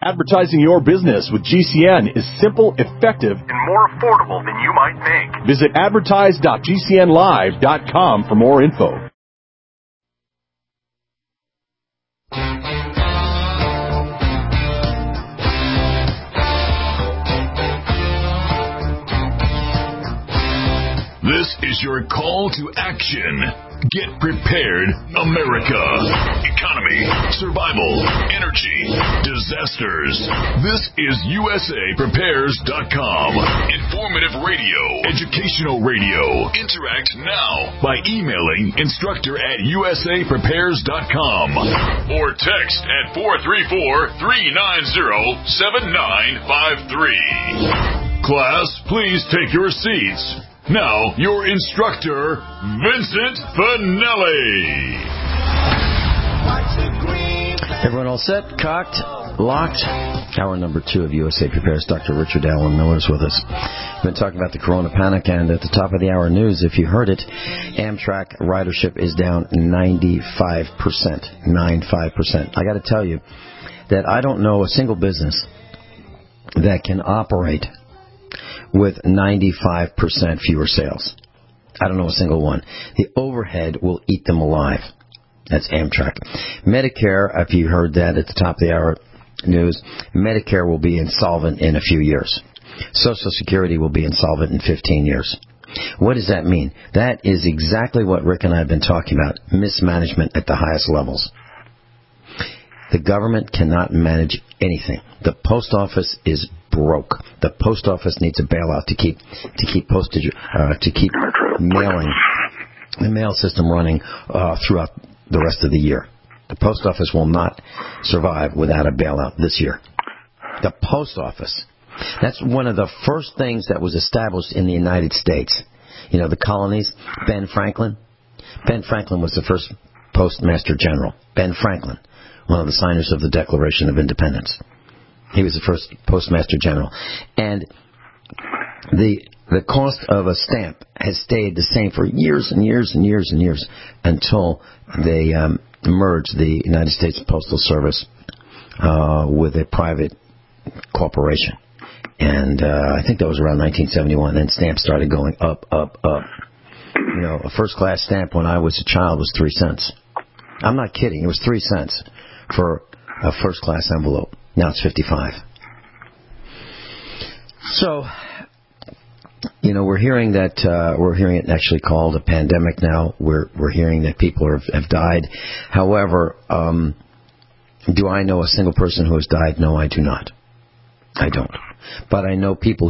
Advertising your business with GCN is simple, effective, and more affordable than you might think. Visit advertise.gcnlive.com for more info. This is your call to action. Get prepared, America. Economy, survival, energy, disasters. This is USAPrepares.com. Informative radio, educational radio. Interact now by emailing instructor@USAPrepares.com or text at 434-390-7953. Class, please take your seats. Now, your instructor, Vincent Finelli. Everyone all set? Cocked? Locked? Hour number 2 of USA Prepares. Dr. Richard Allen Miller is with us. We've been talking about the Corona panic, and at the top of the hour news, if you heard it, Amtrak ridership is down 95%. 95%. I got to tell you that I don't know a single business that can operate with 95% fewer sales. I don't know a single one. The overhead will eat them alive. That's Amtrak. Medicare, if you heard that at the top of the hour news, Medicare will be insolvent in a few years. Social Security will be insolvent in 15 years. What does that mean? That is exactly what Rick and I have been talking about, mismanagement at the highest levels. The government cannot manage anything. The post office is broke. The post office needs a bailout to keep postage, to keep mailing, the mail system running throughout the rest of the year. The post office will not survive without a bailout this year. The post office. That's one of the first things that was established in the United States. You know, the colonies. Ben Franklin. Ben Franklin was the first postmaster general. Ben Franklin, one of the signers of the Declaration of Independence. He was the first postmaster general. And the cost of a stamp has stayed the same for years and years and years and years until they merged the United States Postal Service with a private corporation. And I think that was around 1971. Then stamps started going up, up, up. You know, a first-class stamp when I was a child was 3 cents. I'm not kidding. It was 3 cents for a first-class envelope. Now it's 55. So, you know, we're hearing it actually called a pandemic now. We're hearing that people have died. However, do I know a single person who has died? No, I do not. I don't. But I know people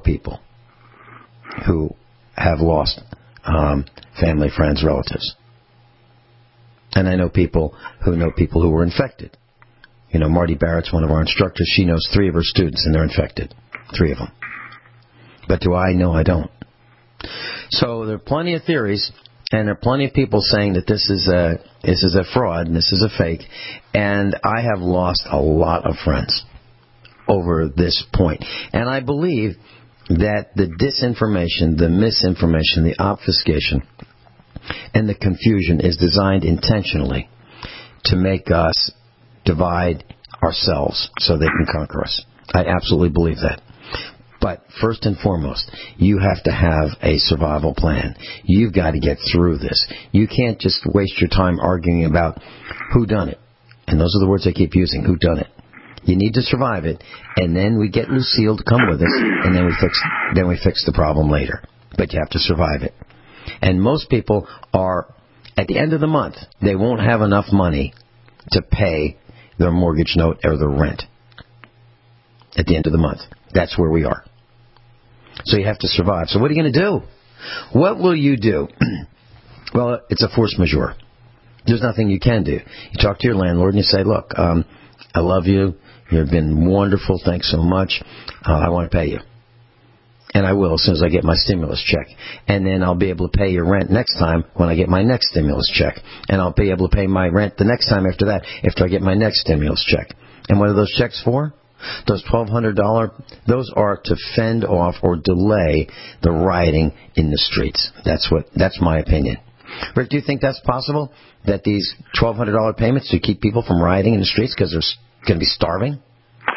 who have lost family, friends, relatives. And I know people who were infected. You know, Marty Barrett's one of our instructors. She knows 3 of her students, and they're infected. 3 of them. But do I? No, I don't. So there are plenty of theories, and there are plenty of people saying that this is a fraud and this is a fake. And I have lost a lot of friends over this point. And I believe that the disinformation, the misinformation, the obfuscation, and the confusion is designed intentionally to make us divide ourselves so they can conquer us. I absolutely believe that. But first and foremost, you have to have a survival plan. You've got to get through this. You can't just waste your time arguing about who done it. And those are the words I keep using, who done it. You need to survive it, and then we get Lucille to come with us, and then we fix the problem later. But you have to survive it. And most people are, at the end of the month, they won't have enough money to pay their mortgage note or their rent. At the end of the month. That's where we are. So you have to survive. So what are you going to do? What will you do? Well, it's a force majeure. There's nothing you can do. You talk to your landlord and you say, look, I love you. You've been wonderful. Thanks so much. I want to pay you. And I will as soon as I get my stimulus check. And then I'll be able to pay your rent next time when I get my next stimulus check. And I'll be able to pay my rent the next time after that, after I get my next stimulus check. And what are those checks for? Those $1,200, those are to fend off or delay the rioting in the streets. That's my opinion. Rick, do you think that's possible? That these $1,200 payments to keep people from rioting in the streets because they're going to be starving?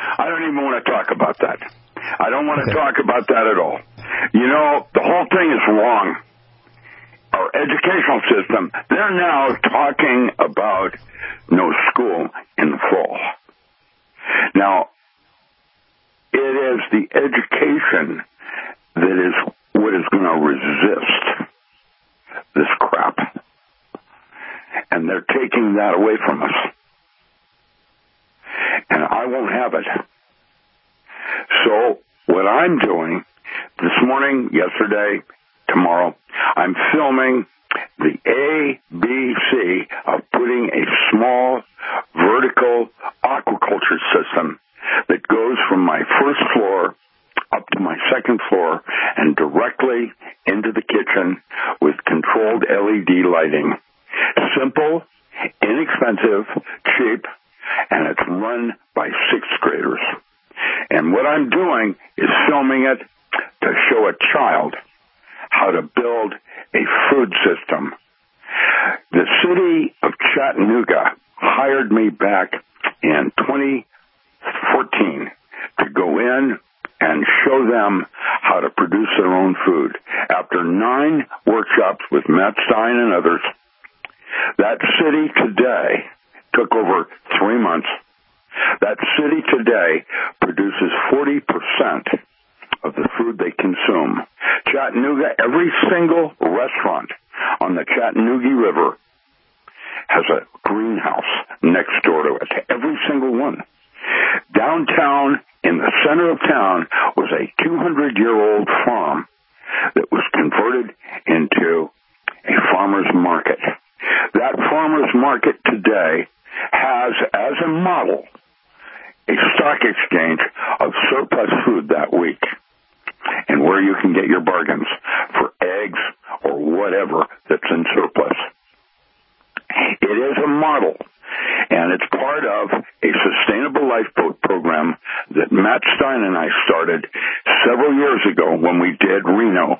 even want to talk about that. I don't want to talk about that at all. You know, the whole thing is wrong. Our educational system, they're now talking about no school in the fall. Now, it is the education that is what is going to resist this crap. And they're taking that away from us. And I won't have it. So what I'm doing this morning, yesterday, tomorrow, I'm filming the ABC of putting a small vertical aquaculture system that goes from my first floor up to my second floor and directly into the kitchen with controlled LED lighting. Simple, inexpensive, cheap, and it's run by sixth graders. And what I'm doing is filming it to show a child how to build a food system. The city of Chattanooga hired me back in 2014 to go in and show them how to produce their own food. After 9 workshops with Matt Stein and others, that city today took over 3 months. That city today produces 40% of the food they consume. Chattanooga, every single restaurant on the Chattanooga River has a greenhouse next door to it. Every single one. Downtown, in the center of town, was a 200-year-old farm that was converted into a farmer's market. That farmer's market today has, as a model, a stock exchange of surplus food that week, and where you can get your bargains for eggs or whatever that's in surplus. It is a model, and it's part of a sustainable lifeboat program that Matt Stein and I started several years ago when we did Reno.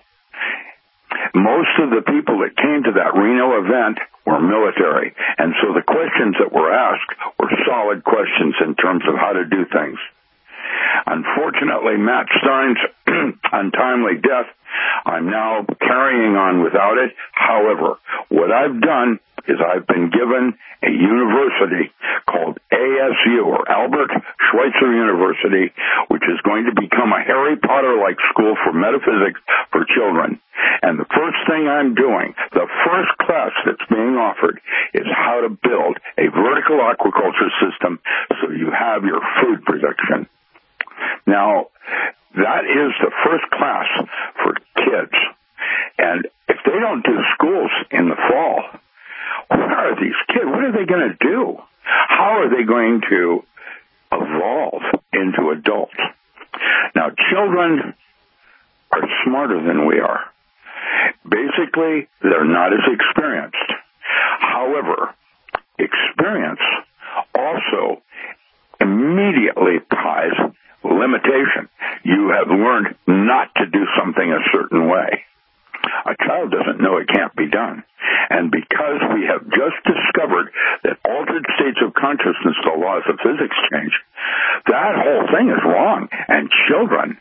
Most of the people that came to that Reno event were military, and so the questions that were asked were solid questions in terms of how to do things. Unfortunately, Matt Stein's untimely death, I'm now carrying on without it. However, what I've done is I've been given a university called ASU, or Albert Schweitzer University, which is going to become a Harry Potter-like school for metaphysics for children. And the first thing I'm doing, the first class that's being offered, is how to build a vertical aquaculture system so you have your food production. Now, that is the first class for kids. And if they don't do schools in the fall, what are these kids? What are they going to do? How are they going to evolve into adults? Now, children are smarter than we are. Basically, they're not as experienced. However, experience also immediately ties limitation. You have learned not to do something a certain way. A child doesn't know it can't be done. And because we have just discovered that altered states of consciousness, the laws of physics change, that whole thing is wrong. And children,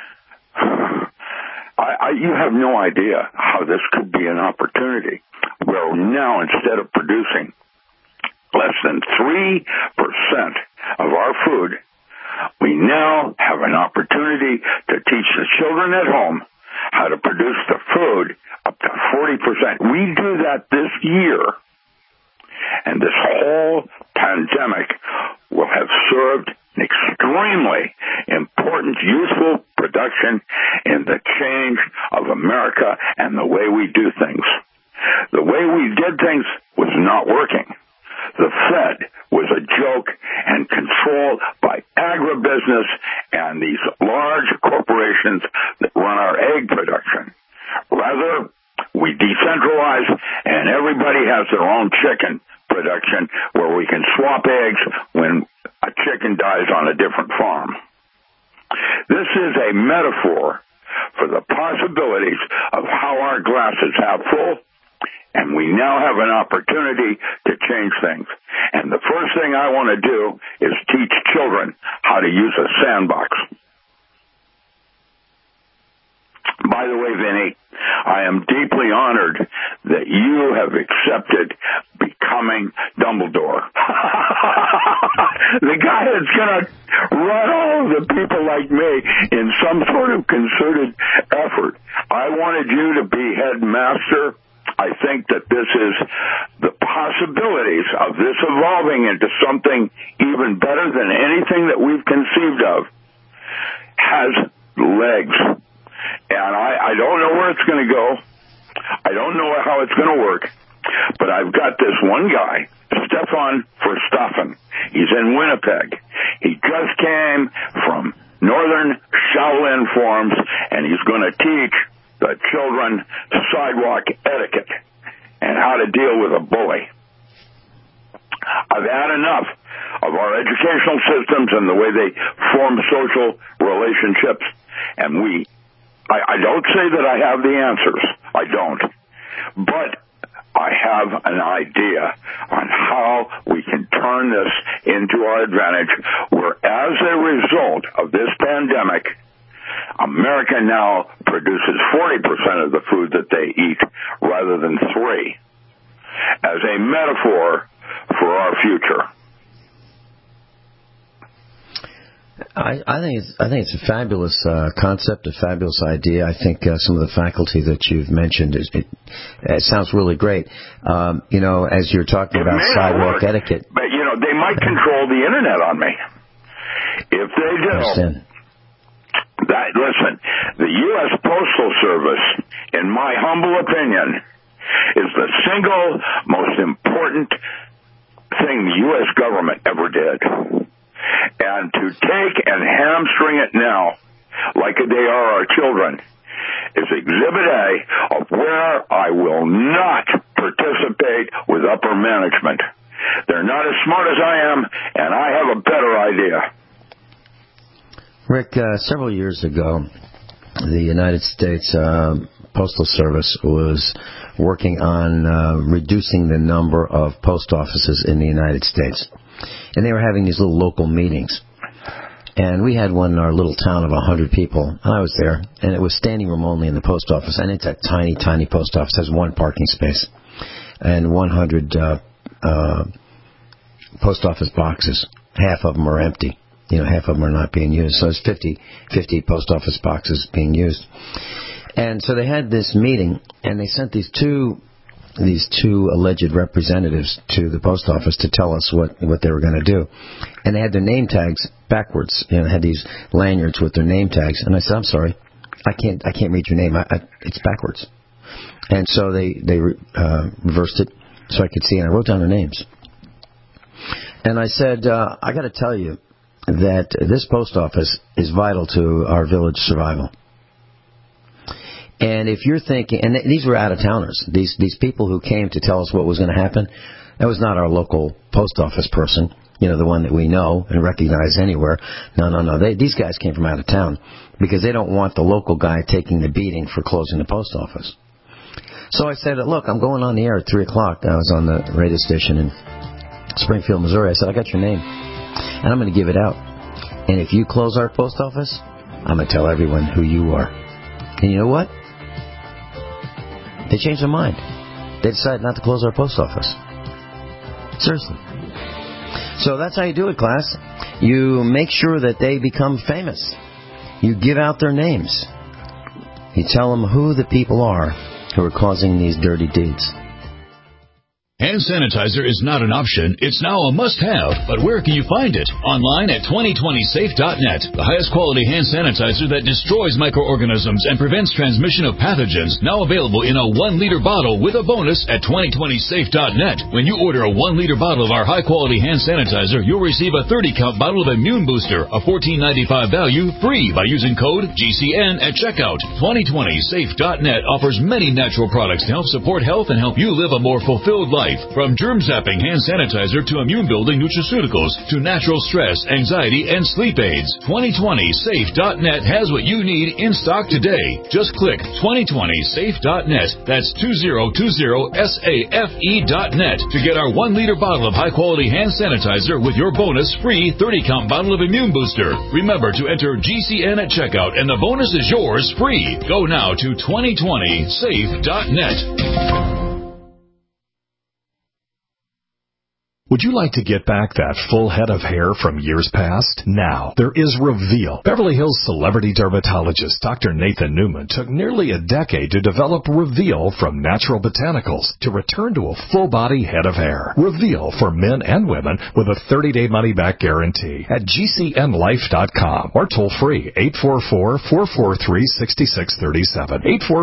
you have no idea how this could be an opportunity where now, instead of producing less than 3% of our food, we now have an opportunity to teach the children at home how to produce the food up to 40%. We do that this year, and this whole pandemic will have served an extremely important, useful production in the change of America and the way we do things. The way we did things was not working. The Fed was a joke and controlled by agribusiness and these large corporations that run our egg production. Rather, we decentralize and everybody has their own chicken production where we can swap eggs when a chicken dies on a different farm. This is a metaphor for the possibilities of how our glass is half full And we now have an opportunity to change things. And the first thing I want to do is teach children how to use a sandbox. By the way, Vinny, I am deeply honored that you have accepted becoming Dumbledore. The guy that's going to run all of the people like me in some sort of concerted effort. I wanted you to be headmaster. I think that this is the possibilities of this evolving into something even better than anything that we've conceived of has legs. And I don't know where it's going to go. I don't know how it's going to work. But I've got this one guy, Stefan Verstappen. He's in Winnipeg. He just came from Northern Shaolin forms, and he's going to teach the children sidewalk etiquette and how to deal with a bully. I've had enough of our educational systems and the way they form social relationships, and I don't say that I have the answers. I don't. But I have an idea on how we can turn this into our advantage, where as a result of this pandemic, America now produces 40% of the food that they eat rather than 3%, as a metaphor for our future. I think it's a fabulous concept, a fabulous idea. I think some of the faculty that you've mentioned, it sounds really great. As you're talking about sidewalk etiquette. But, they might control the Internet on me. If they do, listen, the U.S. Postal Service, in my humble opinion, is the single most important thing the U.S. government ever did. And to take and hamstring it now, like they are our children, is Exhibit A of where I will not participate with upper management. They're not as smart as I am, and I have a better idea. Rick, several years ago, the United States Postal Service was working on reducing the number of post offices in the United States. And they were having these little local meetings. And we had one in our little town of 100 people. And I was there. And it was standing room only in the post office. And it's a tiny, tiny post office. It has one parking space. And 100 post office boxes. Half of them are empty. Half of them are not being used. So it's 50 post office boxes being used. And so they had this meeting. And they sent these two alleged representatives to the post office to tell us what they were going to do. And they had their name tags backwards. Had these lanyards with their name tags. And I said, I'm sorry, I can't read your name. It's backwards. And so they reversed it so I could see, and I wrote down their names. And I said, I got to tell you that this post office is vital to our village survival. And if you're thinking, and these were out-of-towners, these people who came to tell us what was going to happen, that was not our local post office person, the one that we know and recognize anywhere. No. These guys came from out of town because they don't want the local guy taking the beating for closing the post office. So I said, look, I'm going on the air at 3 o'clock. I was on the radio station in Springfield, Missouri. I said, I got your name, and I'm going to give it out. And if you close our post office, I'm going to tell everyone who you are. And you know what? They changed their mind. They decided not to close our post office. Seriously. So that's how you do it, class. You make sure that they become famous. You give out their names. You tell them who the people are who are causing these dirty deeds. Hand sanitizer is not an option. It's now a must-have. But where can you find it? Online at 2020safe.net. The highest quality hand sanitizer that destroys microorganisms and prevents transmission of pathogens. Now available in a 1-liter bottle with a bonus at 2020safe.net. When you order a 1-liter bottle of our high-quality hand sanitizer, you'll receive a 30-count bottle of Immune Booster, a $14.95 value, free by using code GCN at checkout. 2020safe.net offers many natural products to help support health and help you live a more fulfilled life. life. From germ-zapping hand sanitizer to immune-building nutraceuticals to natural stress, anxiety, and sleep aids, 2020safe.net has what you need in stock today. Just click 2020safe.net. That's 2020safe.net to get our 1-liter bottle of high-quality hand sanitizer with your bonus free 30-count bottle of Immune Booster. Remember to enter GCN at checkout, and the bonus is yours free. Go now to 2020safe.net. Would you like to get back that full head of hair from years past? Now, there is Reveal. Beverly Hills celebrity dermatologist Dr. Nathan Newman took nearly a decade to develop Reveal from natural botanicals to return to a full-body head of hair. Reveal for men and women with a 30-day money-back guarantee at GCNlife.com or toll-free 844-443-6637.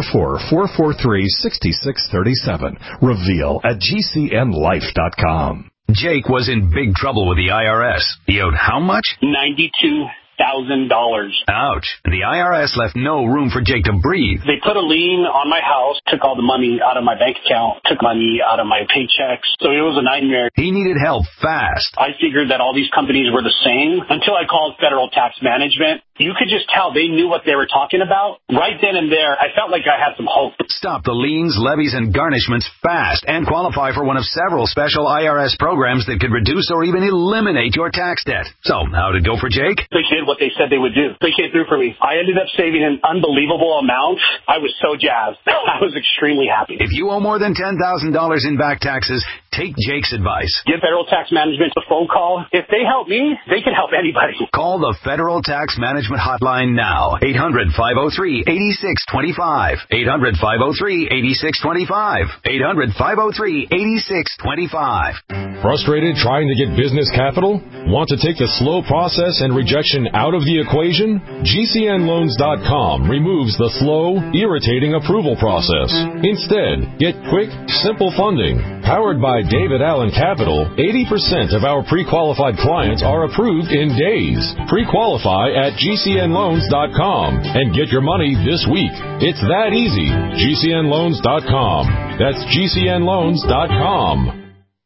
844-443-6637. Reveal at GCNlife.com. Jake was in big trouble with the IRS. He owed how much? $92,000. Ouch. The IRS left no room for Jake to breathe. They put a lien on my house, took all the money out of my bank account, took money out of my paychecks. So it was a nightmare. He needed help fast. I figured that all these companies were the same until I called Federal Tax Management. You could just tell they knew what they were talking about. Right then and there, I felt like I had some hope. Stop the liens, levies, and garnishments fast and qualify for one of several special IRS programs that could reduce or even eliminate your tax debt. So, how'd it go for Jake? They did what they said they would do. They came through for me. I ended up saving an unbelievable amount. I was so jazzed. I was extremely happy. If you owe more than $10,000 in back taxes, take Jake's advice. Give Federal Tax Management a phone call. If they help me, they can help anybody. Call the Federal Tax Management hotline now. 800-503-8625. 800-503-8625. 800-503-8625. Frustrated trying to get business capital? Want to take the slow process and rejection out of the equation? GCNloans.com removes the slow, irritating approval process. Instead, get quick, simple funding. Powered by David Allen Capital, 80% of our pre-qualified clients are approved in days. Pre-qualify at GCNloans.com and get your money this week. It's that easy. GCNloans.com. That's GCNloans.com.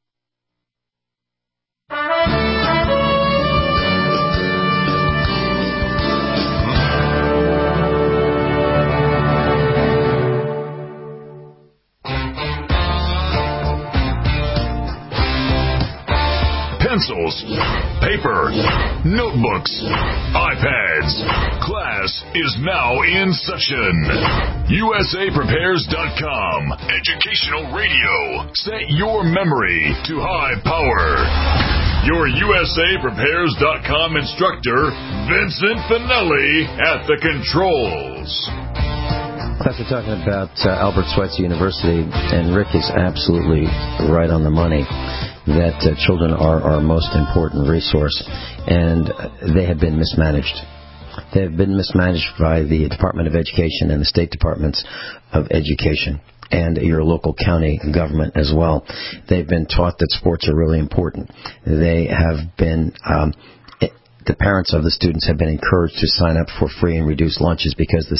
Pencils, paper, notebooks, iPads. Class is now in session. USAPrepares.com. Educational radio. Set your memory to high power. Your USAPrepares.com instructor, Vincent Finelli, at the controls. Class, we're talking about Albert Schweitzer University, and Rick is absolutely right on the money that children are our most important resource, and they have been mismanaged. They have been mismanaged by the Department of Education and the State Departments of Education and your local county government as well. They've been taught that sports are really important. They have been... the parents of the students have been encouraged to sign up for free and reduced lunches because the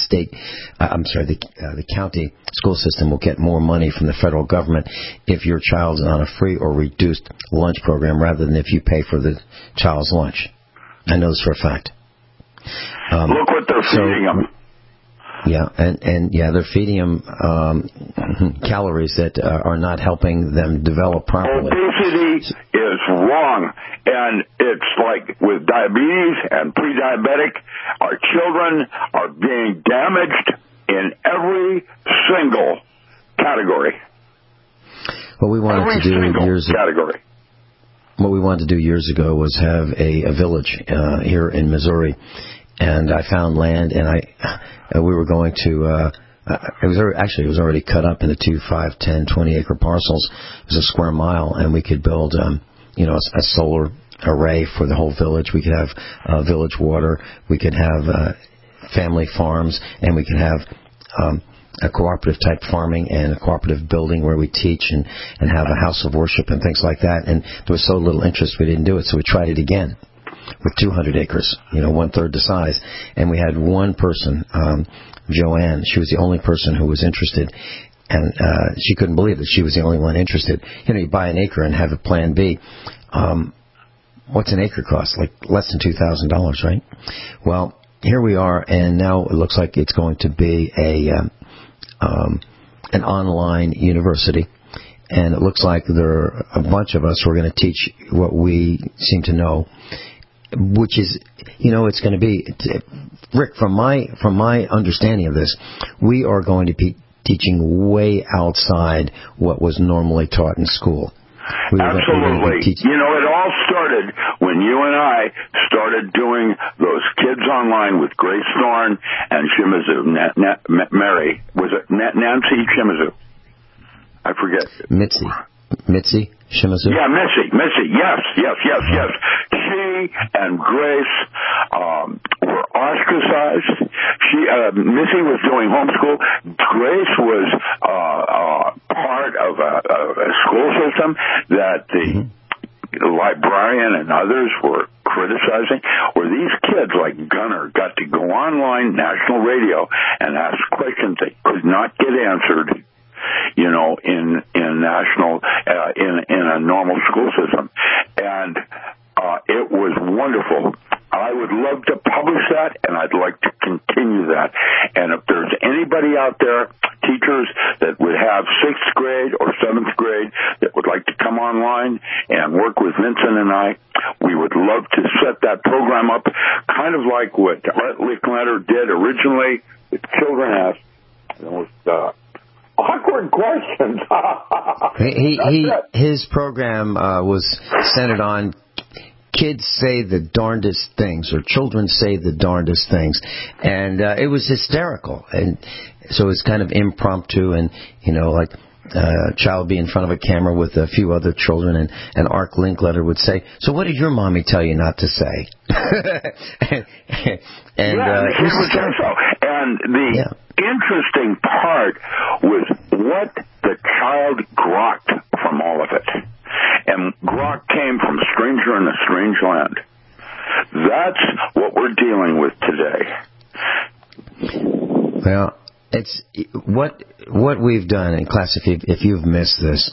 county school system will get more money from the federal government if your child's on a free or reduced lunch program rather than if you pay for the child's lunch. I know this for a fact. Look what they're feeding them. Yeah, and they're feeding them calories that are not helping them develop properly. Obesity is wrong, and it's like with diabetes and pre-diabetic, our children are being damaged in every single category. What we wanted to do years ago was have a village here in Missouri. And I found land, and we were going to. It was already cut up into 2, 5, 10, 20-acre parcels. It was a square mile, and we could build, a solar array for the whole village. We could have village water. We could have family farms, and we could have a cooperative type farming and a cooperative building where we teach and have a house of worship and things like that. And there was so little interest, we didn't do it, so we tried it again. With 200 acres, 1/3 the size. And we had one person, Joanne, she was the only person who was interested. And she couldn't believe that she was the only one interested. You buy an acre and have a plan B. What's an acre cost? Like less than $2,000, right? Well, here we are, and now it looks like it's going to be an online university. And it looks like there are a bunch of us who are going to teach what we seem to know, which is, it's going to be, Rick, from my understanding of this, we are going to be teaching way outside what was normally taught in school. Absolutely. It all started when you and I started doing those kids online with Grace Thorne and Shimizu. Mary, was it Nancy Shimizu? I forget. Mitzi Shimizu? Yeah, Missy. Yes. She and Grace were ostracized. Missy was doing homeschool. Grace was part of a school system that the librarian and others were criticizing, where these kids like Gunnar got to go online, national radio, and ask questions that could not get answered in national, in a normal school system. And it was wonderful. I would love to publish that, and I'd like to continue that. And if there's anybody out there, teachers that would have 6th grade or 7th grade that would like to come online and work with Vincent and I, we would love to set that program up, kind of like what Art Lickletter did originally with Children Ask. It was awkward questions. His program was centered on kids say the darndest things, or children say the darndest things, and it was hysterical. And so it's kind of impromptu, and like a child would be in front of a camera with a few other children, and Art Linkletter would say, "So what did your mommy tell you not to say?" and the interesting part was what the child grokked from all of it. And grok came from Stranger in a Strange Land. That's what we're dealing with today. Well, it's what we've done in class. If you've missed this,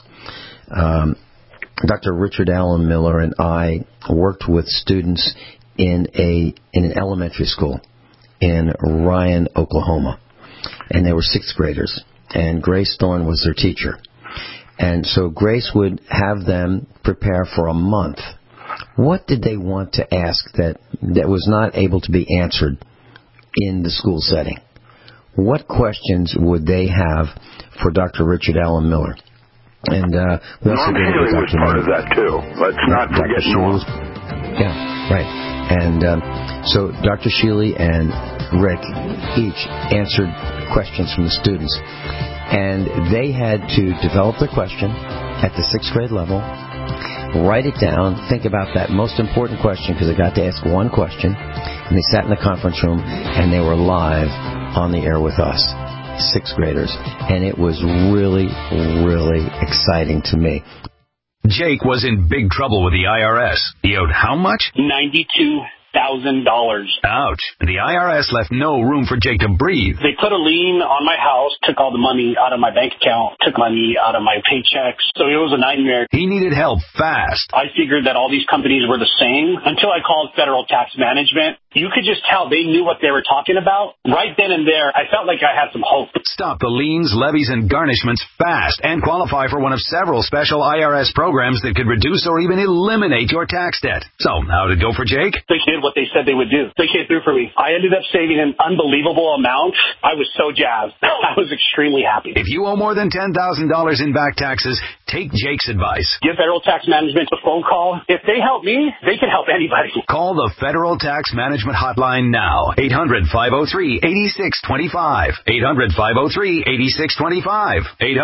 Dr. Richard Allen Miller and I worked with students in an elementary school in Ryan, Oklahoma, and they were 6th graders. And Grace Thorne was their teacher. And so Grace would have them prepare for a month. What did they want to ask that was not able to be answered in the school setting? What questions would they have for Dr. Richard Allen Miller? And we also Norm Healy was part of that too. Let's not forget Norm. Yeah, right. And so Dr. Sheely and Rick each answered questions from the students. And they had to develop the question at the 6th grade level, write it down, think about that most important question, because they got to ask one question, and they sat in the conference room, and they were live on the air with us, 6th graders. And it was really, really exciting to me. Jake was in big trouble with the IRS. He owed how much? $92,000. Ouch. The IRS left no room for Jake to breathe. They put a lien on my house, took all the money out of my bank account, took money out of my paychecks. So it was a nightmare. He needed help fast. I figured that all these companies were the same until I called Federal Tax Management. You could just tell they knew what they were talking about. Right then and there, I felt like I had some hope. Stop the liens, levies, and garnishments fast and qualify for one of several special IRS programs that could reduce or even eliminate your tax debt. So, how did it go for Jake? They did what they said they would do. They came through for me. I ended up saving an unbelievable amount. I was so jazzed. I was extremely happy. If you owe more than $10,000 in back taxes, take Jake's advice. Give Federal Tax Management a phone call. If they help me, they can help anybody. Call the Federal Tax Management Hotline now. 800-503-8625. 800-503-8625.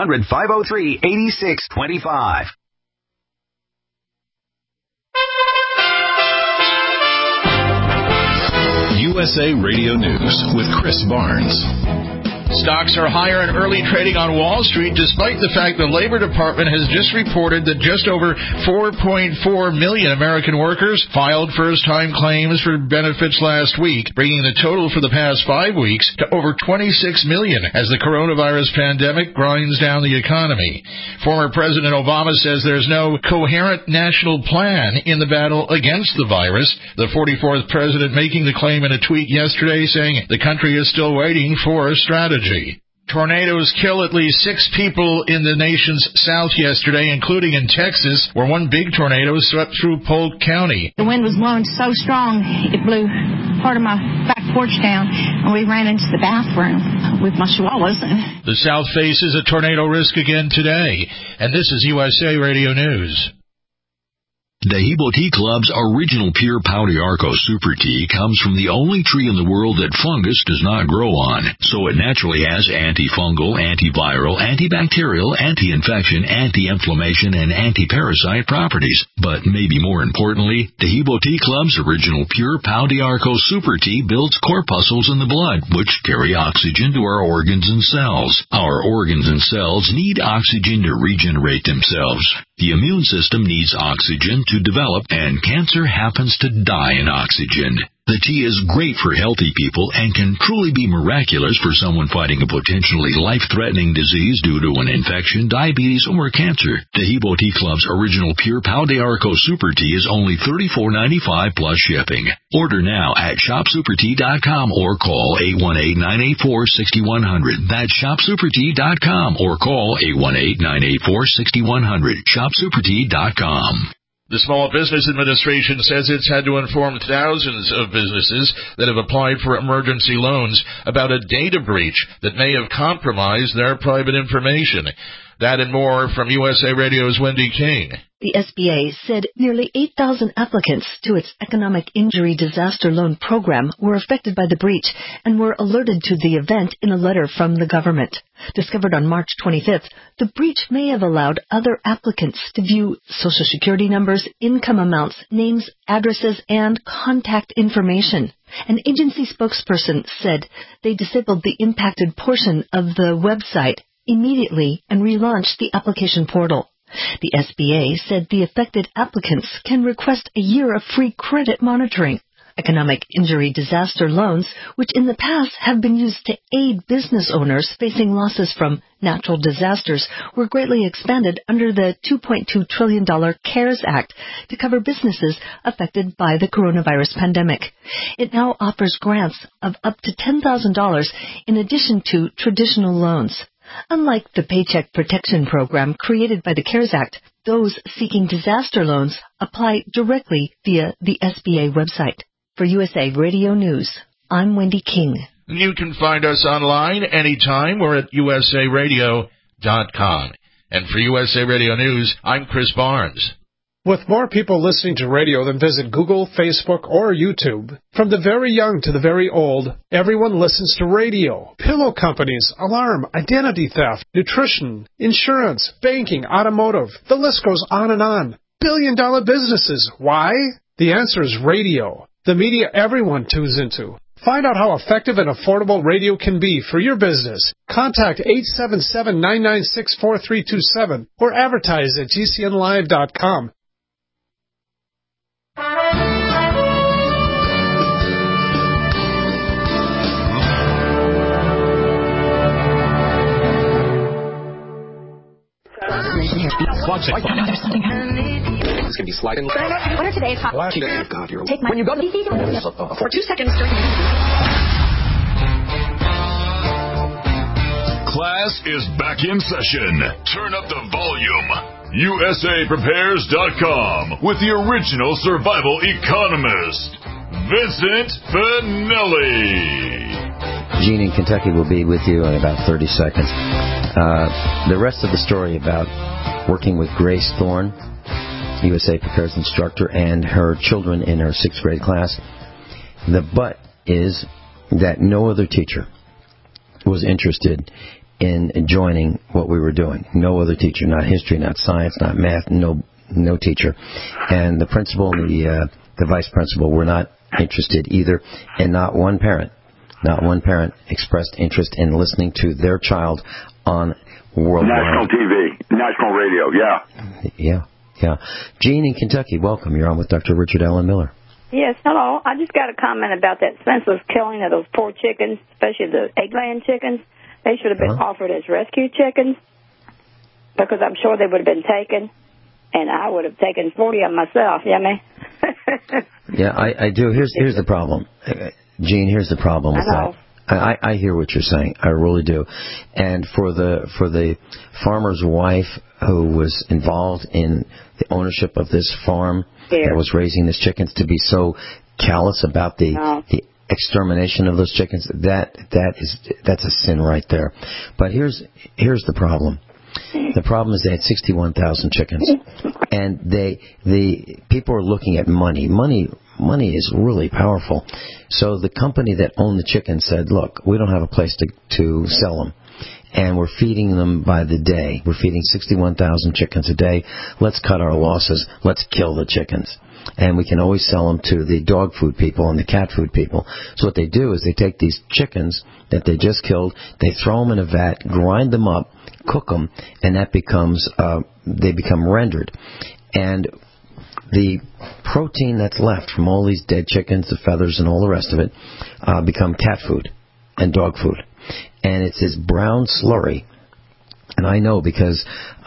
800-503-8625. USA Radio News with Chris Barnes. Stocks are higher in early trading on Wall Street, despite the fact the Labor Department has just reported that just over 4.4 million American workers filed first-time claims for benefits last week, bringing the total for the past 5 weeks to over 26 million as the coronavirus pandemic grinds down the economy. Former President Obama says there's no coherent national plan in the battle against the virus. The 44th president making the claim in a tweet yesterday, saying the country is still waiting for a strategy. Tornadoes kill at least 6 people in the nation's south yesterday, including in Texas, where one big tornado swept through Polk County. The wind was blowing so strong, it blew part of my back porch down, and we ran into the bathroom with my chihuahuas. The South faces a tornado risk again today, and this is USA Radio News. Dehibo Tea Club's original pure Pau d'Arco Super Tea comes from the only tree in the world that fungus does not grow on, so it naturally has antifungal, antiviral, antibacterial, anti-infection, anti-inflammation, and anti-parasite properties. But maybe more importantly, Dehibo Tea Club's original pure Pau d'Arco Super Tea builds corpuscles in the blood, which carry oxygen to our organs and cells. Our organs and cells need oxygen to regenerate themselves. The immune system needs oxygen to develop, and cancer happens to die in oxygen. The tea is great for healthy people and can truly be miraculous for someone fighting a potentially life-threatening disease due to an infection, diabetes, or cancer. Dehibo Tea Club's original pure Pau d'Arco Super Tea is only $34.95 plus shipping. Order now at shopsupertea.com or call 818-984-6100. That's shopsupertea.com or call 818-984-6100. shopsupertea.com. The Small Business Administration says it's had to inform thousands of businesses that have applied for emergency loans about a data breach that may have compromised their private information. That and more from USA Radio's Wendy King. The SBA said nearly 8,000 applicants to its Economic Injury Disaster Loan Program were affected by the breach and were alerted to the event in a letter from the government. Discovered on March 25th, the breach may have allowed other applicants to view Social Security numbers, income amounts, names, addresses, and contact information. An agency spokesperson said they disabled the impacted portion of the website immediately and relaunched the application portal. The SBA said the affected applicants can request a year of free credit monitoring. Economic injury disaster loans, which in the past have been used to aid business owners facing losses from natural disasters, were greatly expanded under the $2.2 trillion CARES Act to cover businesses affected by the coronavirus pandemic. It now offers grants of up to $10,000 in addition to traditional loans. Unlike the Paycheck Protection Program created by the CARES Act, those seeking disaster loans apply directly via the SBA website. For USA Radio News, I'm Wendy King. You can find us online anytime. We're at usaradio.com. And for USA Radio News, I'm Chris Barnes. With more people listening to radio than visit Google, Facebook, or YouTube, from the very young to the very old, everyone listens to radio. Pillow companies, alarm, identity theft, nutrition, insurance, banking, automotive. The list goes on and on. Billion-dollar businesses. Why? The answer is radio. The media everyone tunes into. Find out how effective and affordable radio can be for your business. Contact 877-996-4327 or advertise at gcnlive.com. It's going to be sliding. What are today's hot? Take my... When you go to... For 2 seconds during... Class is back in session. Turn up the volume. USAPrepares.com with the original survival economist, Vincent Finelli. Gene in Kentucky will be with you in about 30 seconds. The rest of the story about working with Grace Thorne, USA Prepares instructor, and her children in her 6th grade class. The but is that no other teacher was interested in joining what we were doing. No other teacher, not history, not science, not math, no teacher. And the principal and the vice principal were not interested either, and not one parent Not one parent expressed interest in listening to their child on worldwide. National TV, national radio, Yeah. Gene in Kentucky, welcome. You're on with Dr. Richard Allen Miller. Yes, hello. I just got a comment about that senseless killing of those poor chickens, especially the egg-laying chickens. They should have been offered as rescue chickens, because I'm sure they would have been taken, and I would have taken 40 of them myself, you know what I mean? Yeah, I do. Here's the problem. Gene, here's the problem with that. I hear what you're saying. I really do. And for the farmer's wife who was involved in the ownership of this farm that was raising these chickens to be so callous about the extermination of those chickens, that's a sin right there. But here's the problem. The problem is they had 61,000 chickens, and the people are looking at money. Money is really powerful. So the company that owned the chickens said, "Look, we don't have a place to sell them, and we're feeding them by the day. We're feeding 61,000 chickens a day. Let's cut our losses. Let's kill the chickens, and we can always sell them to the dog food people and the cat food people." So what they do is they take these chickens that they just killed, they throw them in a vat, grind them up, cook them, and that becomes they become rendered. And the protein that's left from all these dead chickens, the feathers and all the rest of it, become cat food and dog food. And it's this brown slurry. And I know because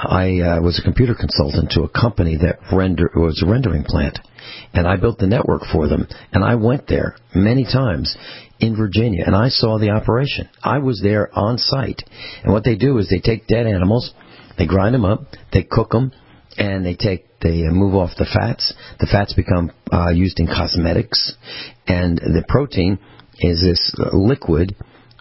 I was a computer consultant to a company that was a rendering plant. And I built the network for them. And I went there many times in Virginia, and I saw the operation. I was there on site. And what they do is they take dead animals, they grind them up, they cook them, and they move off the fats. The fats become used in cosmetics, and the protein is this liquid,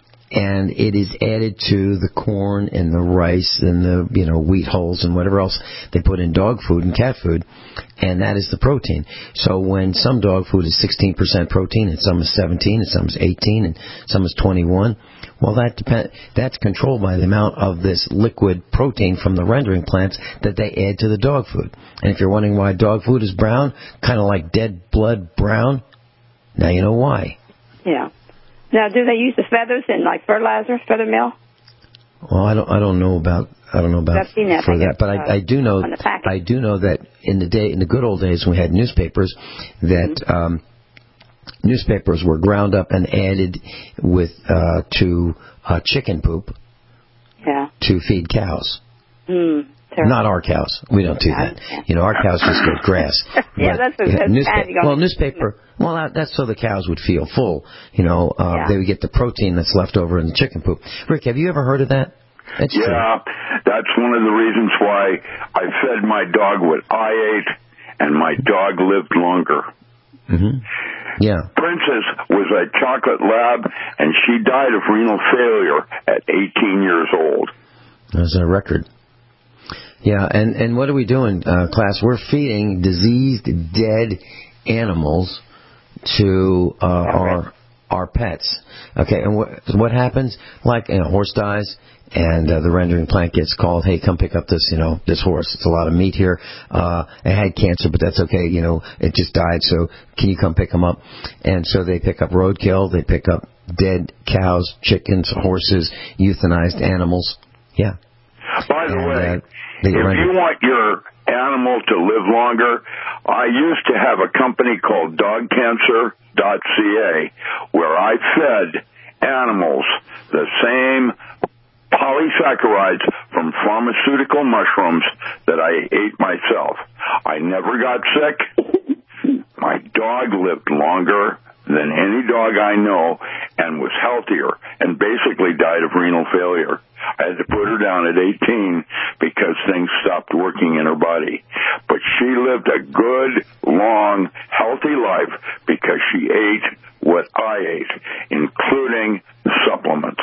and it is added to the corn and the rice and the wheat hulls and whatever else they put in dog food and cat food, and that is the protein. So when some dog food is 16% protein, and some is 17, and some is 18, and some is 21, well, that's controlled by the amount of this liquid protein from the rendering plants that they add to the dog food. And if you're wondering why dog food is brown, kind of like dead blood brown, now you know why. Yeah. Now, do they use the feathers in like fertilizer, feather mill? Well, I don't know about for that, but I do know that in the good old days when we had newspapers, that newspapers were ground up and added with to chicken poop to feed cows. Not our cows. We don't do that. Our cows just get grass. Newspaper. Well, that's so the cows would feel full. They would get the protein that's left over in the chicken poop. Rick, have you ever heard of that? That's true. That's one of the reasons why I fed my dog what I ate, and my dog lived longer. Mm-hmm. Yeah. Princess was a chocolate lab, and she died of renal failure at 18 years old. That's a record. Yeah, and what are we doing, class? We're feeding diseased, dead animals to our pets. Okay, and what happens? Like a horse dies, and the rendering plant gets called. Hey, come pick up this this horse. It's a lot of meat here. It had cancer, but that's okay. It just died. So can you come pick them up? And so they pick up roadkill. They pick up dead cows, chickens, horses, euthanized animals. Yeah. By the way, if you want your animal to live longer, I used to have a company called dogcancer.ca where I fed animals the same polysaccharides from pharmaceutical mushrooms that I ate myself. I never got sick. My dog lived longer than any dog I know and was healthier and basically died of renal failure. I had to put her down at 18 because things stopped working in her body. But she lived a good, long, healthy life because she ate what I ate, including supplements.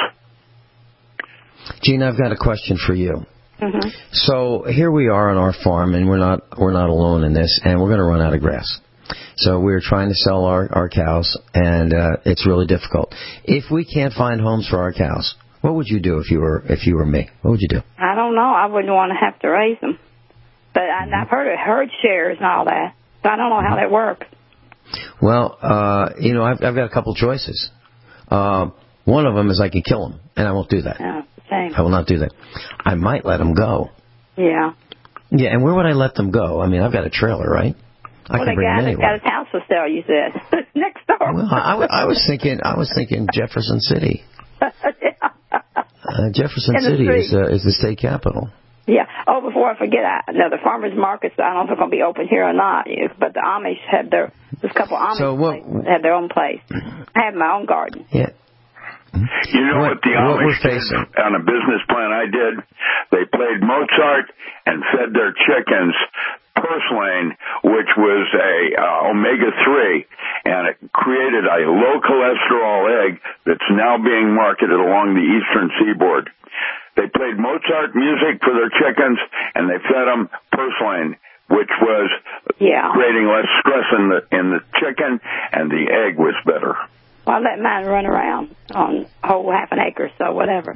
Gene, I've got a question for you. Mm-hmm. So here we are on our farm, and we're not alone in this, and we're going to run out of grass. So we're trying to sell our cows, and it's really difficult. If we can't find homes for our cows, what would you do if you were me? What would you do? I don't know. I wouldn't want to have to raise them. But I've heard of herd shares and all that. So I don't know how that works. Well, I've got a couple choices. One of them is I can kill them, and I won't do that. Yeah, same. I will not do that. I might let them go. Yeah. Yeah, and where would I let them go? I mean, I've got a trailer, right? I can bring them anywhere. Got his house for sale, you said. Next door. Well, I was thinking Jefferson City. Jefferson City is the state capital. Yeah. Oh, before I forget, the farmers markets, I don't know if they're going to be open here or not, but the Amish have there's a couple of Amish have their own place. I have my own garden. Yeah. You know what the Amish did on a business plan I did? They played Mozart and fed their chickens purslane, which was a omega-3, and it created a low cholesterol egg that's now being marketed along the eastern seaboard. They played Mozart music for their chickens, and they fed them purslane, which was creating less stress in the chicken, and the egg was better. Well, I let mine run around on a whole half an acre, so whatever.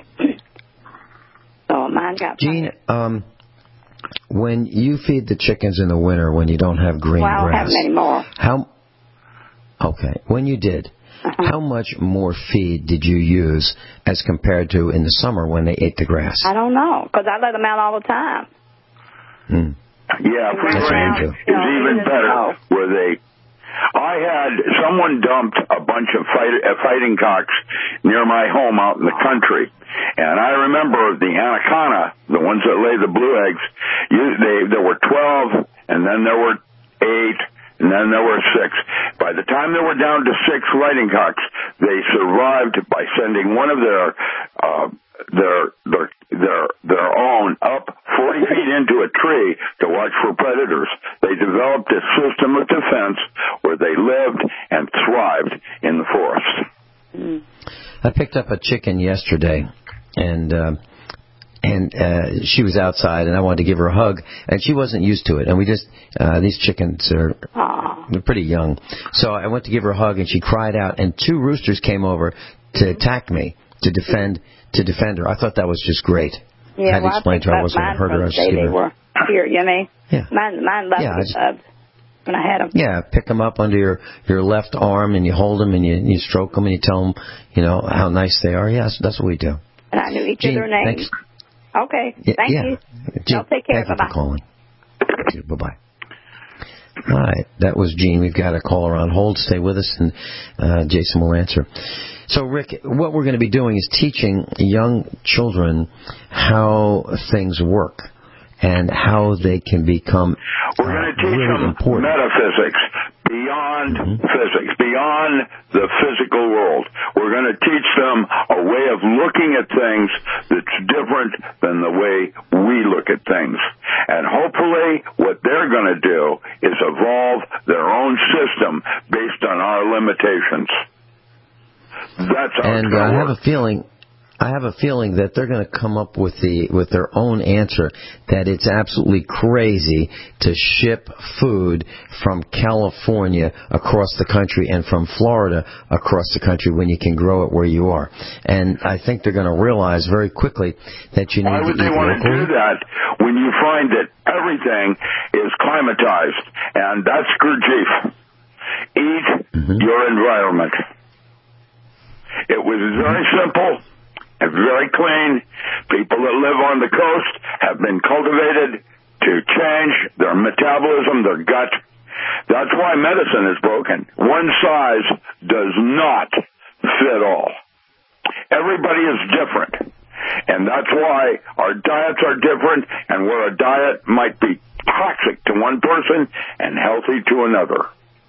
So mine got Gene, when you feed the chickens in the winter when you don't have green grass... Well, I don't have them anymore. Okay, when you did, how much more feed did you use as compared to in the summer when they ate the grass? I don't know, because I let them out all the time. Yeah, free range is even better where they... I had someone dumped a bunch of fighting cocks near my home out in the country, and I remember the anaconda, the ones that lay the blue eggs. There were 12, and then there were 8, and then there were 6. By the time they were down to 6 fighting cocks, they survived by sending one of their own up 40 feet into a tree to watch for predators. They developed a system of defense where they lived and thrived in the forest. I picked up a chicken yesterday, and she was outside, and I wanted to give her a hug, and she wasn't used to it. And we just these chickens they're pretty young, so I went to give her a hug, and she cried out, and 2 roosters came over to attack me to defend her. I thought that was just great. Yeah, I had to explain to her I wasn't going to hurt her. I was just they were here, you know. Yeah. Mine left when I had them. Yeah, pick them up under your left arm, and you hold them, and you stroke them, and you tell them, how nice they are. Yes, that's what we do. And I knew each of their names. Thanks. Okay, thank you. Gene, Y'all take care. Thank you for calling. Bye-bye. All right, that was Gene. We've got a caller on hold. Stay with us, and Jason will answer. So, Rick, what we're going to be doing is teaching young children how things work and how they can become We're going to teach really them important. metaphysics beyond physics, beyond the physical world. We're going to teach them a way of looking at things that's different than the way we look at things. And hopefully what they're going to do is evolve their own system based on our limitations. That's how it's going to work. I have a feeling that they're going to come up with their own answer, that it's absolutely crazy to ship food from California across the country and from Florida across the country when you can grow it where you are. And I think they're going to realize very quickly that you need to eat locally. Why would they want to do that when you find that everything is climatized? And that's Gurdjieff. Eat your environment. It was very simple and very clean. People that live on the coast have been cultivated to change their metabolism, their gut. That's why medicine is broken. One size does not fit all. Everybody is different. And that's why our diets are different, and where a diet might be toxic to one person and healthy to another.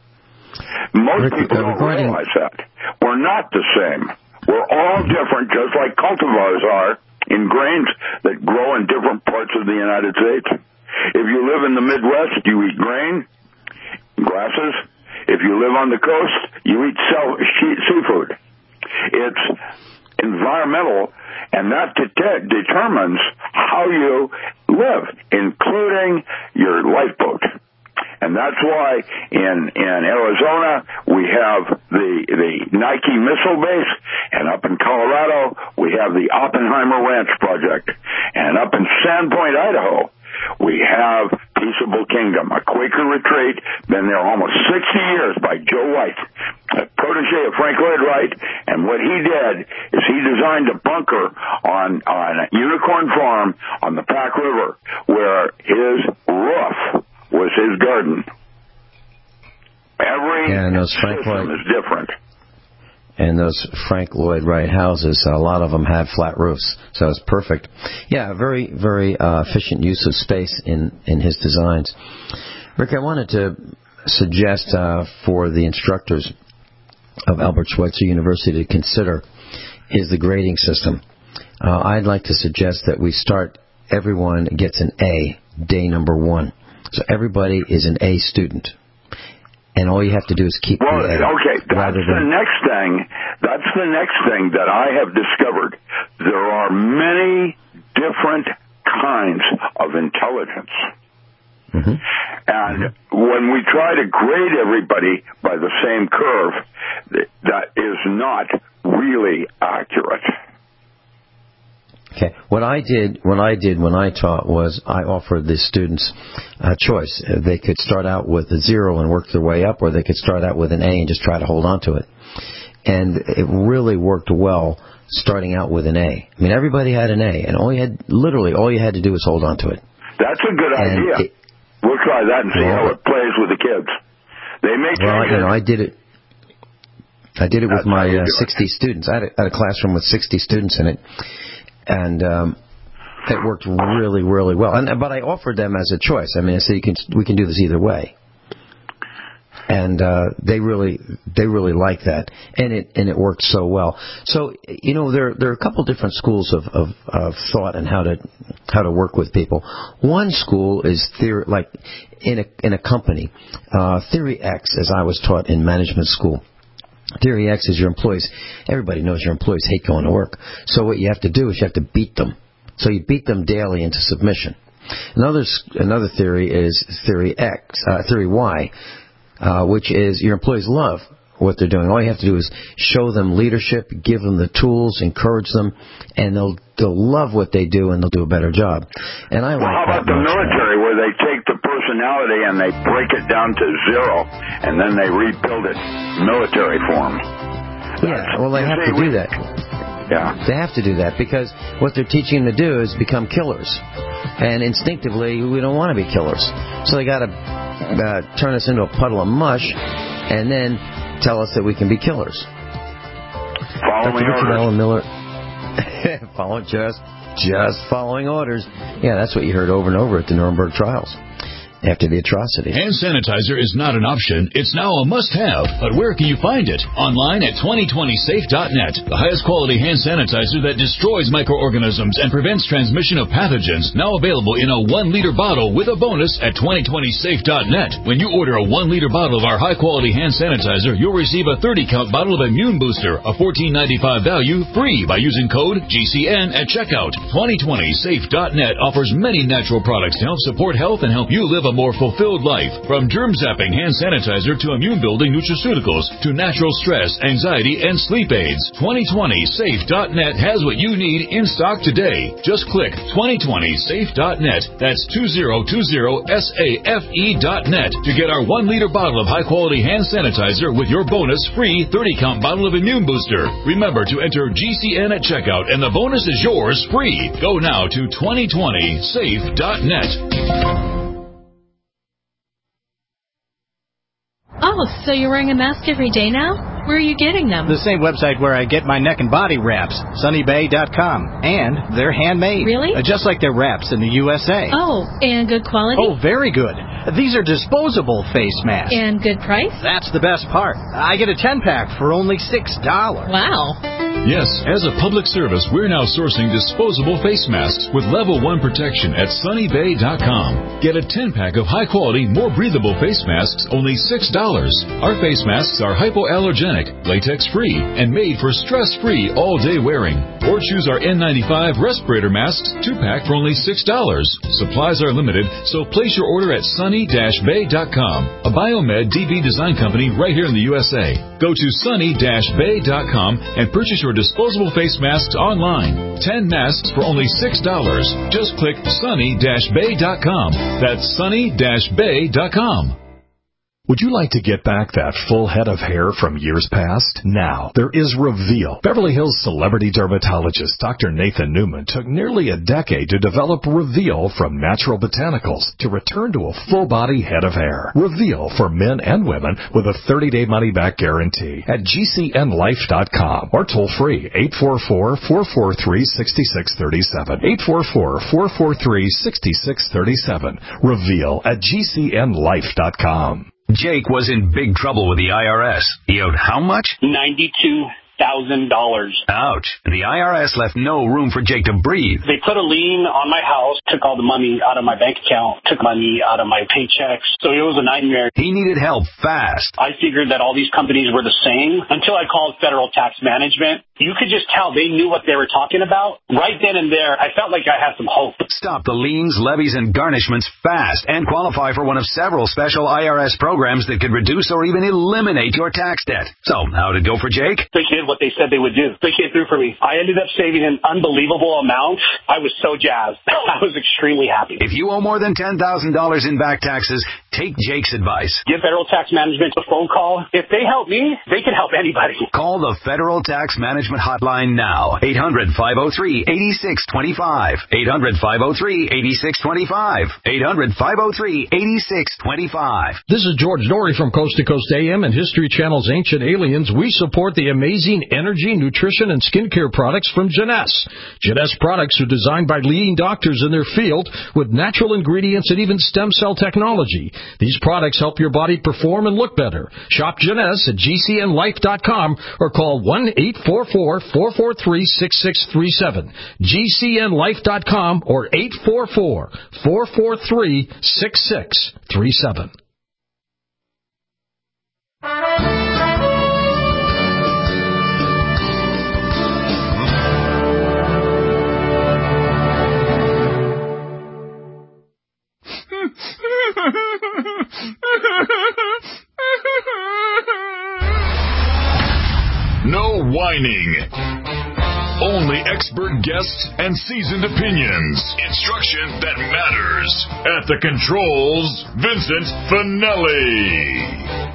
Most people don't realize that. We're not the same. We're all different, just like cultivars are in grains that grow in different parts of the United States. If you live in the Midwest, you eat grain, grasses. If you live on the coast, you eat seafood. It's environmental, and that determines how you live, including your lifeboat. And that's why in Arizona we have the Nike missile base, and up in Colorado we have the Oppenheimer Ranch project, and up in Sandpoint, Idaho, we have Peaceable Kingdom, a Quaker retreat, been there almost 60 years by Joe White, a protege of Frank Lloyd Wright, and what he did is he designed a bunker on Unicorn Farm on the Pack River where his roof was his garden. Every system is different. And those Frank Lloyd Wright houses, a lot of them have flat roofs, so it's perfect. Yeah, very, very efficient use of space in his designs. Rick, I wanted to suggest for the instructors of Albert Schweitzer University to consider is the grading system. I'd like to suggest that we start, everyone gets an A, day number 1. So everybody is an A student. And all you have to do is keep the A. Okay, that's the next thing. That's the next thing that I have discovered. There are many different kinds of intelligence. Mm-hmm. And when we try to grade everybody by the same curve, that is not really accurate. Okay. What I did when I taught was I offered the students a choice. They could start out with a 0 and work their way up, or they could start out with an A and just try to hold on to it. And it really worked well starting out with an A. I mean, everybody had an A, and all you had to do was hold on to it. That's a good idea. We'll try that and see how it plays with the kids. They may change it. I did it with my 60 students. I had a classroom with 60 students in it. And it worked really, really well. But I offered them as a choice. I mean, I said we can do this either way. And they really like that, and it worked so well. So there are a couple different schools of thought and how to work with people. One school is theory, like in a company, Theory X, as I was taught in management school. Theory X is your employees. Everybody knows your employees hate going to work. So what you have to do is you have to beat them. So you beat them daily into submission. Another theory is Theory Y, which is your employees love what they're doing. All you have to do is show them leadership, give them the tools, encourage them, and they'll love what they do and they'll do a better job. And I like that. How about the military, where they take the personality and they break it down to 0 and then they rebuild it military form? Yeah, well, they have to do that. Yeah. They have to do that because what they're teaching them to do is become killers. And instinctively, we don't want to be killers. So they got to turn us into a puddle of mush and then tell us that we can be killers. Following orders. Just following orders. Yeah, that's what you heard over and over at the Nuremberg trials after the atrocity. Hand sanitizer is not an option. It's now a must-have. But where can you find it? Online at 2020safe.net. The highest quality hand sanitizer that destroys microorganisms and prevents transmission of pathogens. Now available in a 1-liter bottle with a bonus at 2020safe.net. When you order a 1-liter bottle of our high-quality hand sanitizer, you'll receive a 30-count bottle of Immune Booster, a $14.95 value, free by using code GCN at checkout. 2020safe.net offers many natural products to help support health and help you live a more fulfilled life. From germ-zapping hand sanitizer to immune-building nutraceuticals to natural stress, anxiety, and sleep aids. 2020safe.net has what you need in stock today. Just click 2020safe.net. That's 2020safe.net to get our 1-liter bottle of high-quality hand sanitizer with your bonus free 30-count bottle of Immune Booster. Remember to enter GCN at checkout and the bonus is yours free. Go now to 2020safe.net. Oh, so you're wearing a mask every day now? Where are you getting them? The same website where I get my neck and body wraps, sunnybay.com. And they're handmade. Really? Just like their wraps in the USA. Oh, and good quality? Oh, very good. These are disposable face masks. And good price? That's the best part. I get a 10-pack for only $6. Wow. Yes, as a public service, we're now sourcing disposable face masks with level 1 protection at sunnybay.com. Get a 10-pack of high-quality, more breathable face masks, only $6. Our face masks are hypoallergenic, latex-free, and made for stress-free all-day wearing. Or choose our N95 respirator masks 2-pack for only $6. Supplies are limited, so place your order at sunny-bay.com, a Biomed DB design company right here in the USA. Go to sunny-bay.com and purchase your disposable face masks online. 10 masks for only $6. Just click sunny-bay.com. That's sunny-bay.com. Would you like to get back that full head of hair from years past? Now, there is Reveal. Beverly Hills celebrity dermatologist Dr. Nathan Newman took nearly a decade to develop Reveal from natural botanicals to return to a full-body head of hair. Reveal for men and women with a 30-day money-back guarantee at GCNlife.com or toll-free 844-443-6637. 844-443-6637. Reveal at GCNlife.com. Jake was in big trouble with the IRS. He owed how much? $92,000. Ouch. The IRS left no room for Jake to breathe. They put a lien on my house, took all the money out of my bank account, took money out of my paychecks. So it was a nightmare. He needed help fast. I figured that all these companies were the same until I called Federal Tax Management. You could just tell they knew what they were talking about. Right then and there, I felt like I had some hope. Stop the liens, levies, and garnishments fast and qualify for one of several special IRS programs that could reduce or even eliminate your tax debt. So, how did it go for Jake? They did what they said they would do. They came through for me. I ended up saving an unbelievable amount. I was so jazzed. I was extremely happy. If you owe more than $10,000 in back taxes, take Jake's advice. Give Federal Tax Management a phone call. If they help me, they can help anybody. Call the Federal Tax Management hotline now. 800-503-8625. 800-503-8625. 800-503-8625. This is George Norrie from Coast to Coast AM and History Channel's Ancient Aliens. We support the amazing energy, nutrition, and skincare products from Jeunesse. Jeunesse products are designed by leading doctors in their field with natural ingredients and even stem cell technology. These products help your body perform and look better. Shop Jeunesse at GCNlife.com or call 1-844-443-6637. GCNlife.com or 844-443-6637. No whining. Only expert guests and seasoned opinions. Instruction that matters. At the controls, Vincent Finelli.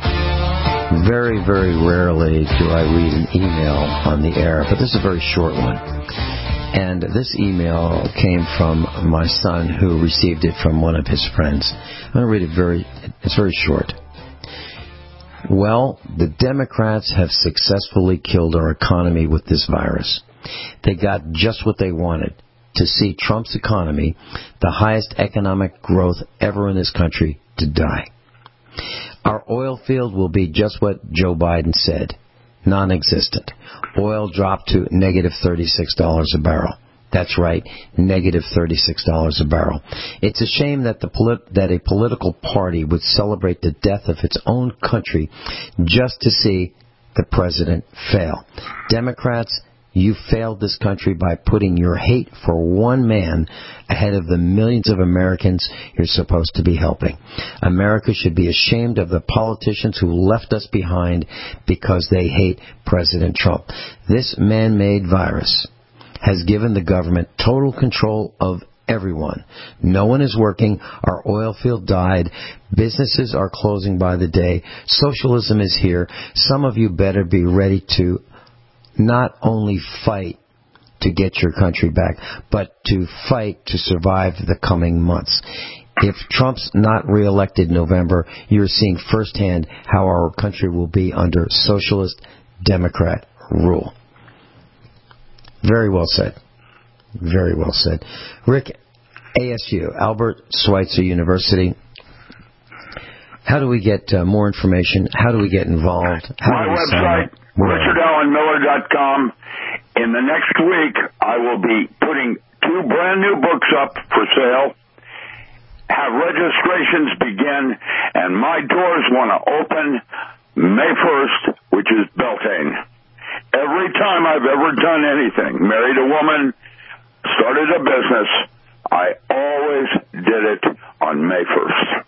Very, very rarely do I read an email on the air, but this is a very short one. And this email came from my son, who received it from one of his friends. I'm going to read it it's very short. Well, the Democrats have successfully killed our economy with this virus. They got just what they wanted, to see Trump's economy, the highest economic growth ever in this country, to die. Our oil field will be just what Joe Biden said, non-existent. Oil dropped to negative $36 a barrel. That's right, negative $36 a barrel. It's a shame that that a political party would celebrate the death of its own country just to see the president fail. Democrats, you failed this country by putting your hate for one man ahead of the millions of Americans you're supposed to be helping. America should be ashamed of the politicians who left us behind because they hate President Trump. This man-made virus has given the government total control of everyone. No one is working. Our oil field died. Businesses are closing by the day. Socialism is here. Some of you better be ready to not only fight to get your country back, but to fight to survive the coming months. If Trump's not reelected in November, you're seeing firsthand how our country will be under socialist Democrat rule. Very well said. Very well said. Rick, ASU, Albert Schweitzer University. How do we get more information? How do we get involved? My website, RichardAllenMiller.com. RichardAllenMiller.com. In the next week, I will be putting 2 brand new books up for sale. Have registrations begin, and my doors want to open May 1st, which is Beltane. Every time I've ever done anything, married a woman, started a business, I always did it on May 1st.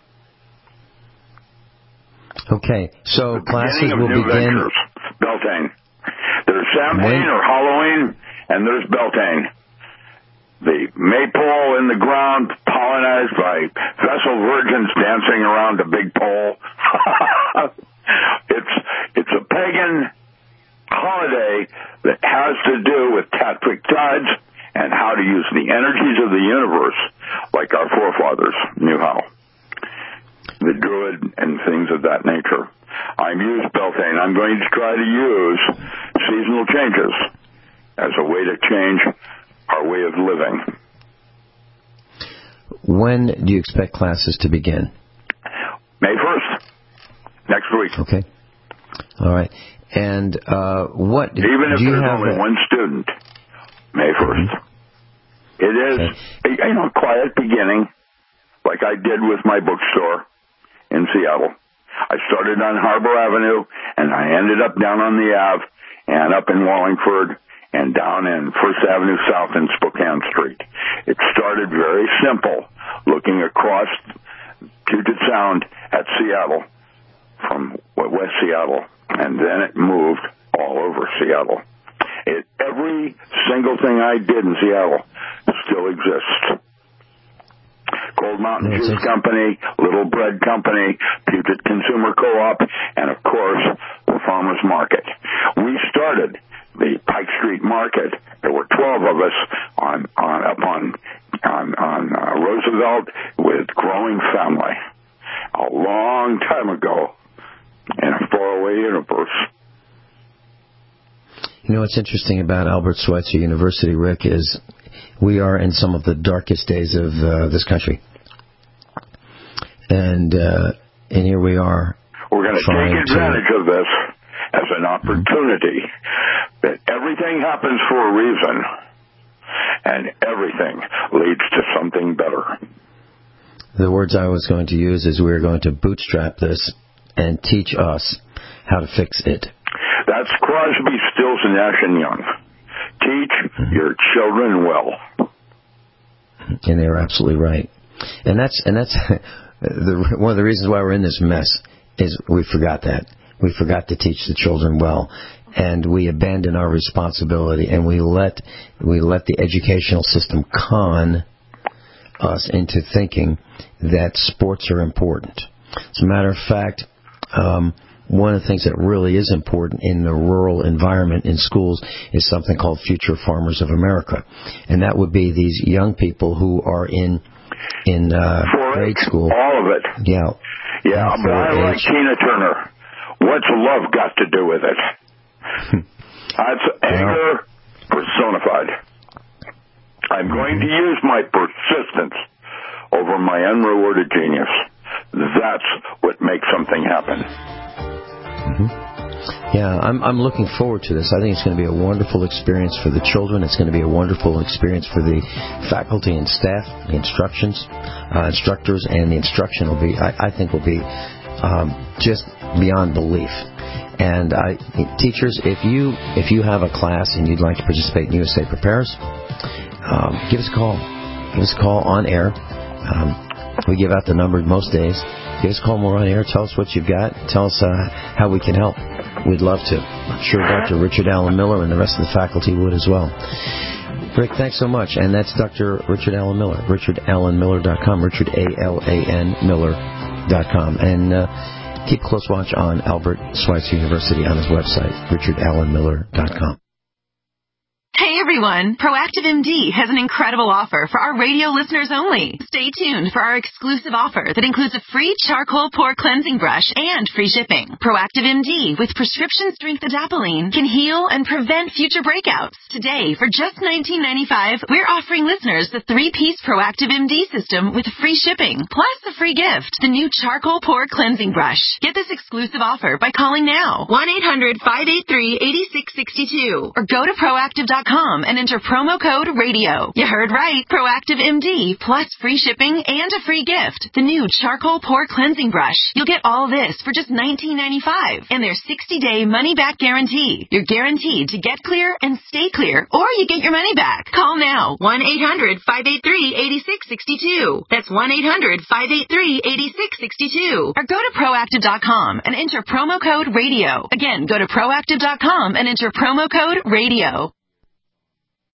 Okay, so classes will begin. Ventures, Beltane. There's Samhain or Halloween, and there's Beltane. The maypole in the ground, pollinized by vessel virgins dancing around a big pole. It's a pagan holiday that has to do with Tatvic tides and how to use the energies of the universe like our forefathers knew how. The Druid and things of that nature. I'm used Beltane. I'm going to try to use seasonal changes as a way to change our way of living. When do you expect classes to begin? May 1st. Next week. Okay. All right. And what... Even if there's only one student, May 1st. Mm-hmm. It is, quiet beginning, like I did with my bookstore in Seattle. I started on Harbor Avenue, and I ended up down on the Ave, and up in Wallingford, and down in First Avenue South in Spokane Street. It started very simple, looking across Puget Sound at Seattle, from West Seattle, and then it moved all over Seattle. Every single thing I did in Seattle still exists. Cold Mountain Juice Company, Little Bread Company, Puget Consumer Co-op, and of course, the Farmers Market. We started the Pike Street Market. There were 12 of us on Roosevelt with growing family. A long time ago in a faraway universe. You know what's interesting about Albert Schweitzer University, Rick, is we are in some of the darkest days of this country. And here we are. We're going to take advantage of this as an opportunity. That everything happens for a reason, and everything leads to something better. The words I was going to use is we're going to bootstrap this and teach us how to fix it. That's Crosby, Stills, and Nash and Young. Teach your children well. And they're absolutely right. And that's one of the reasons why we're in this mess is we forgot that. We forgot to teach the children well. And we abandon our responsibility, and we let the educational system con us into thinking that sports are important. As a matter of fact, one of the things that really is important in the rural environment in schools is something called Future Farmers of America. And that would be these young people who are in grade school. All of it. Yeah. Yeah, but I like Tina Turner. What's love got to do with it? That's anger personified. I'm going to use my persistence over my unrewarded genius. That's what makes something happen. Yeah, I'm looking forward to this. I think it's going to be a wonderful experience for the children. It's going to be a wonderful experience for the faculty and staff, the instructors, and the instruction will be, I think, will be just beyond belief. And teachers, if you have a class and you'd like to participate in USA Prepares, give us a call. Give us a call on air. We give out the number most days. Give us a call when we're on air. Tell us what you've got. Tell us how we can help. We'd love to. I'm sure Dr. Richard Allen Miller and the rest of the faculty would as well. Rick, thanks so much. And that's Dr. Richard Allen Miller. RichardAllenMiller.com. Richard, A-L-A-N, Miller.com. And keep a close watch on Albert Schweitzer University on his website, RichardAllenMiller.com. Hey, everybody. everyone. Proactive MD has an incredible offer for our radio listeners only. Stay tuned for our exclusive offer that includes a free charcoal pore cleansing brush and free shipping. Proactive MD with prescription strength adapalene can heal and prevent future breakouts. Today, for just $19.95, we're offering listeners the 3-piece Proactive MD system with free shipping, plus a free gift, the new charcoal pore cleansing brush. Get this exclusive offer by calling now, 1-800-583-8662, or go to proactive.com and enter promo code RADIO. You heard right, Proactive MD, plus free shipping and a free gift, the new charcoal pore cleansing brush. You'll get all this for just $19.95, and their 60-day money-back guarantee. You're guaranteed to get clear and stay clear, or you get your money back. Call now, 1-800-583-8662. That's 1-800-583-8662. Or go to proactive.com and enter promo code RADIO. Again, go to proactive.com and enter promo code RADIO.